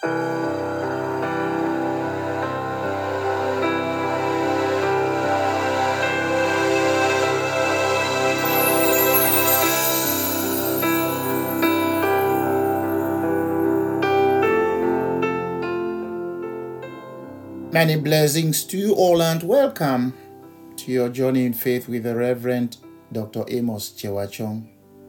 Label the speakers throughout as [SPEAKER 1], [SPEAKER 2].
[SPEAKER 1] Many blessings to you all and welcome to your journey in faith with the Reverend Dr. Amos Chewachong.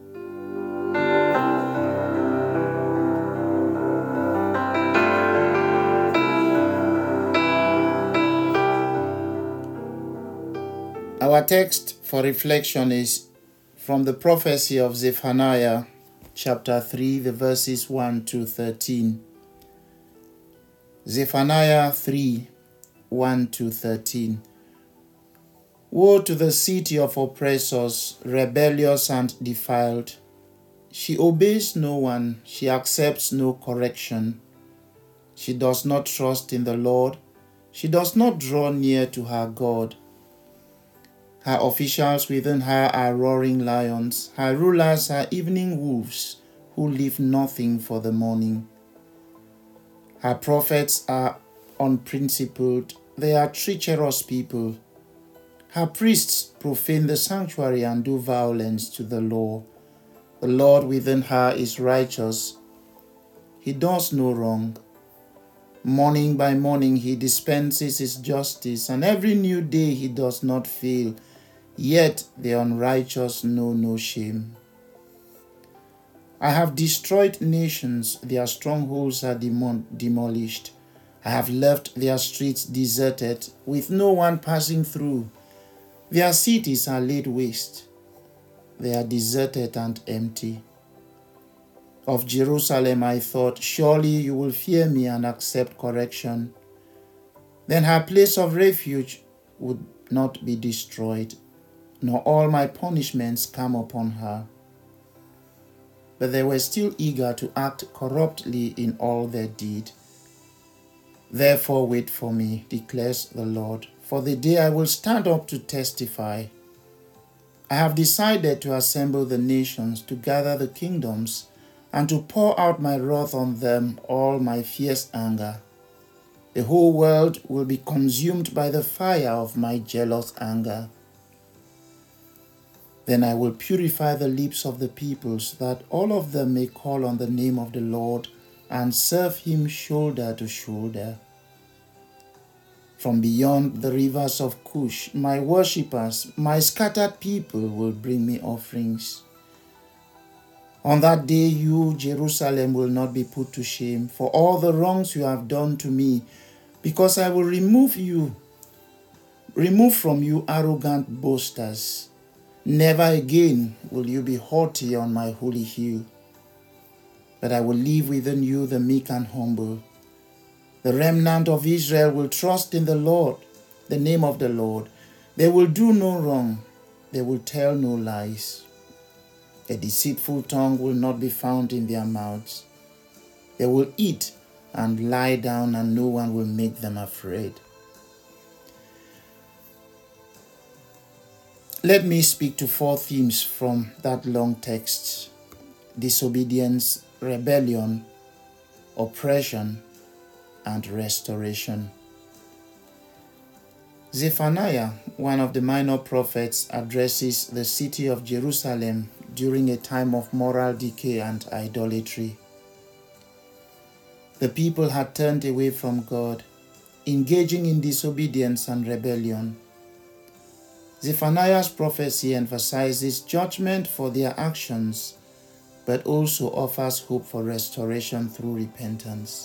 [SPEAKER 1] Our text for reflection is from the prophecy of Zephaniah, chapter 3, the verses 1 to 13. Zephaniah 3, 1 to 13. Woe to the city of oppressors, rebellious and defiled. She obeys no one, she accepts no correction. She does not trust in the Lord, she does not draw near to her God. Her officials within her are roaring lions, her rulers are evening wolves, who leave nothing for the morning. Her prophets are unprincipled, they are treacherous people. Her priests profane the sanctuary and do violence to the law. The Lord within her is righteous. He does no wrong. Morning by morning he dispenses his justice, and every new day he does not fail. Yet the unrighteous know no shame. I have destroyed nations, their strongholds are demolished. I have left their streets deserted, with no one passing through. Their cities are laid waste. They are deserted and empty. Of Jerusalem I thought, surely you will fear me and accept correction. Then her place of refuge would not be destroyed, nor all my punishments come upon her. But they were still eager to act corruptly in all their deed. Therefore wait for me, declares the Lord, for the day I will stand up to testify. I have decided to assemble the nations, to gather the kingdoms, and to pour out my wrath on them, all my fierce anger. The whole world will be consumed by the fire of my jealous anger. Then I will purify the lips of the peoples, that all of them may call on the name of the Lord and serve him shoulder to shoulder. From beyond the rivers of Cush, my worshippers, my scattered people will bring me offerings. On that day you, Jerusalem, will not be put to shame for all the wrongs you have done to me, because I will remove from you arrogant boasters. Never again will you be haughty on my holy hill. But I will leave within you the meek and humble. The remnant of Israel will trust in the Lord, the name of the Lord. They will do no wrong. They will tell no lies. A deceitful tongue will not be found in their mouths. They will eat and lie down, and no one will make them afraid. Let me speak to four themes from that long text: disobedience, rebellion, oppression, and restoration. Zephaniah, one of the minor prophets, addresses the city of Jerusalem during a time of moral decay and idolatry. The people had turned away from God, engaging in disobedience and rebellion. Zephaniah's prophecy emphasizes judgment for their actions, but also offers hope for restoration through repentance.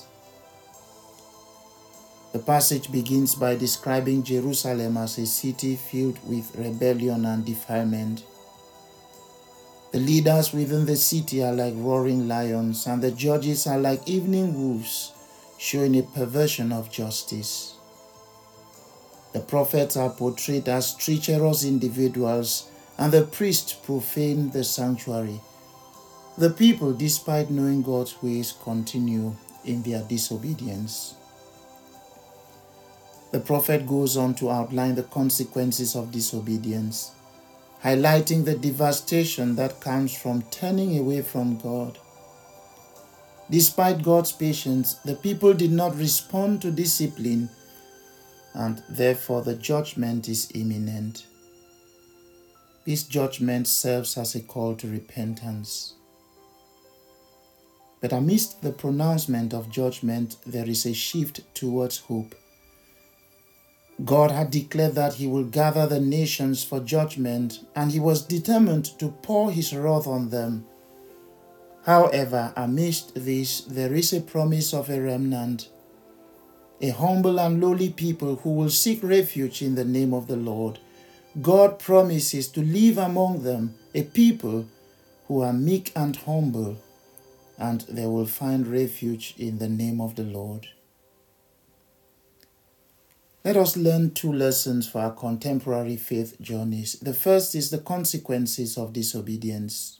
[SPEAKER 1] The passage begins by describing Jerusalem as a city filled with rebellion and defilement. The leaders within the city are like roaring lions, and the judges are like evening wolves, showing a perversion of justice. The prophets are portrayed as treacherous individuals, and the priests profane the sanctuary. The people, despite knowing God's ways, continue in their disobedience. The prophet goes on to outline the consequences of disobedience, highlighting the devastation that comes from turning away from God. Despite God's patience, the people did not respond to discipline, and therefore the judgment is imminent. This judgment serves as a call to repentance. But amidst the pronouncement of judgment, there is a shift towards hope. God had declared that he will gather the nations for judgment, and he was determined to pour his wrath on them. However, amidst this, there is a promise of a remnant, a humble and lowly people who will seek refuge in the name of the Lord. God promises to live among them a people who are meek and humble, and they will find refuge in the name of the Lord. Let us learn two lessons for our contemporary faith journeys. The first is the consequences of disobedience.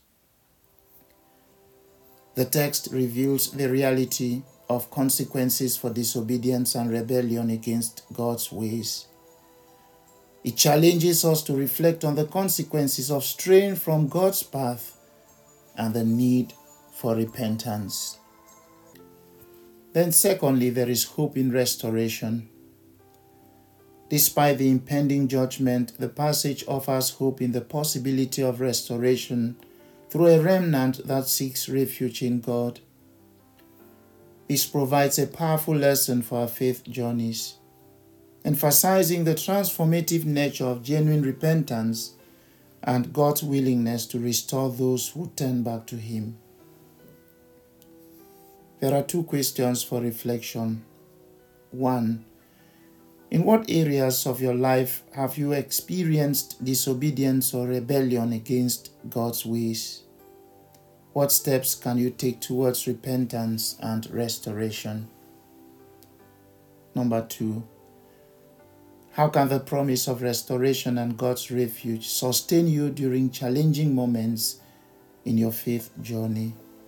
[SPEAKER 1] The text reveals the reality of consequences for disobedience and rebellion against God's ways. It challenges us to reflect on the consequences of straying from God's path and the need for repentance. Then secondly, there is hope in restoration. Despite the impending judgment, the passage offers hope in the possibility of restoration through a remnant that seeks refuge in God. This provides a powerful lesson for our faith journeys, emphasizing the transformative nature of genuine repentance and God's willingness to restore those who turn back to Him. There are two questions for reflection. 1. In what areas of your life have you experienced disobedience or rebellion against God's ways? What steps can you take towards repentance and restoration? Number 2, how can the promise of restoration and God's refuge sustain you during challenging moments in your faith journey?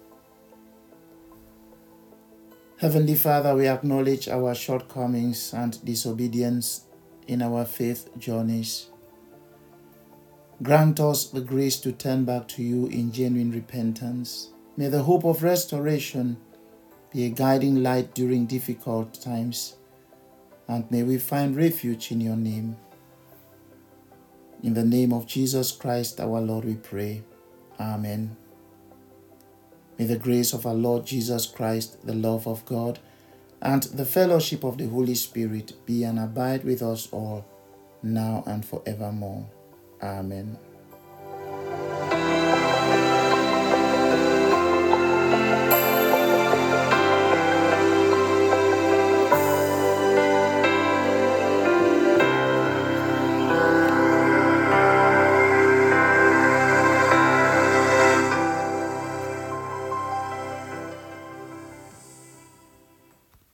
[SPEAKER 1] Heavenly Father, we acknowledge our shortcomings and disobedience in our faith journeys. Grant us the grace to turn back to you in genuine repentance. May the hope of restoration be a guiding light during difficult times, and may we find refuge in your name. In the name of Jesus Christ, our Lord, we pray. Amen. May the grace of our Lord Jesus Christ, the love of God, and the fellowship of the Holy Spirit be and abide with us all, now and forevermore. Amen.